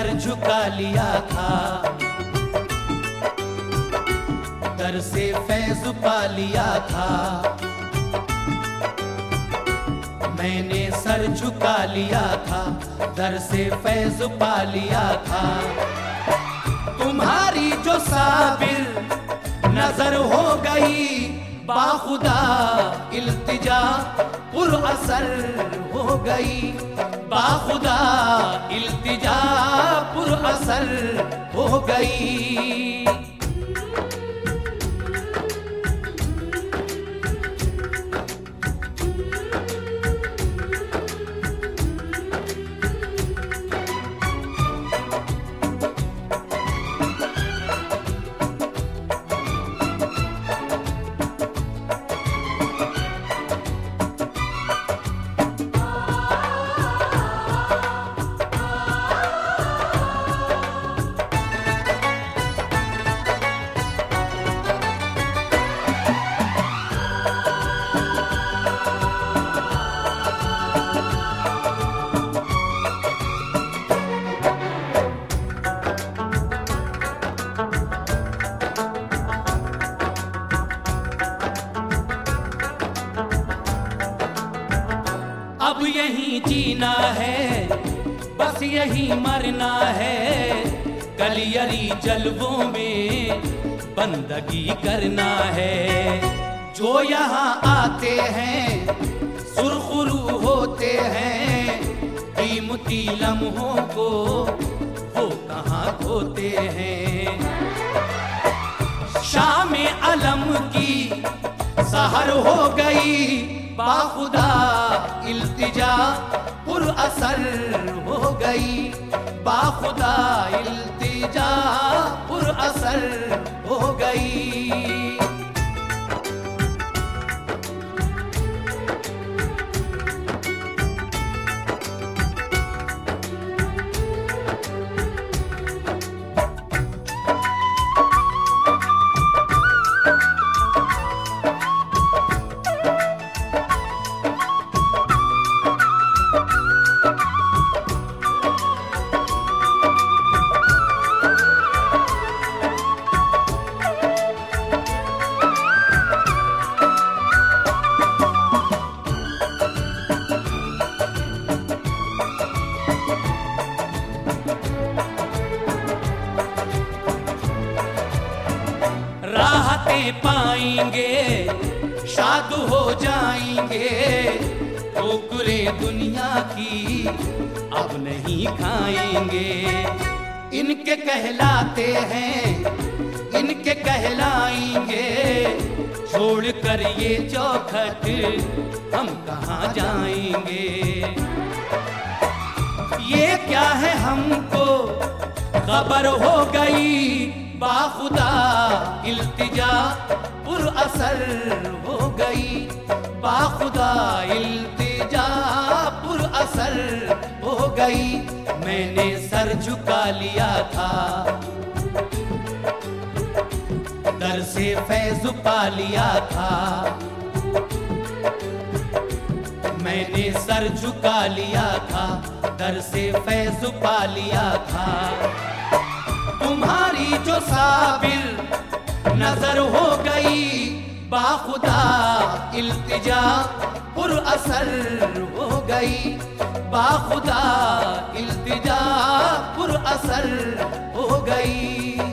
Sir झुका लिया था, दर से फैज पा लिया था। मैंने सर झुका लिया था, दर से फैज पा लिया था। तुम्हारी जो साबिर नजर हो गई, बाखुदा इल्तिजा पुर असर हो गई, बाखुदा इल्तिजा पुर असर हो गई। अब यही जीना है, बस यही मरना है, गलियरी जलवों में बंदगी करना है। जो यहाँ आते हैं सुरखरू होते हैं, कीमती लम्हों को वो कहाँ खोते हैं। शाम अलम की सहर हो गई, बाखुदा इल्तिजा पुर असर हो गई, बाखुदा इल्तिजा पुर असर हो गई। राहतें पाएंगे, शाद हो जाएंगे, ठोकरे दुनिया की अब नहीं खाएंगे। इनके कहलाते हैं, इनके कहलाएंगे, छोड़कर ये चौखट हम कहाँ जाएंगे। ये क्या है हमको खबर हो गई, बाखुदा इल्तिजा पुर असर हो गई, बाखुदा इल्तिजा पुर असर हो गई। मैंने सर झुका लिया था, दर से फैज पा लिया था। मैंने सर झुका लिया था, दर से फैज पा लिया था। तुम्हारी जो साबिर नजर हो गई, बाखुदा इल्तिजा पुर असर हो गई, बाखुदा इल्तिजा पुर असर हो गई।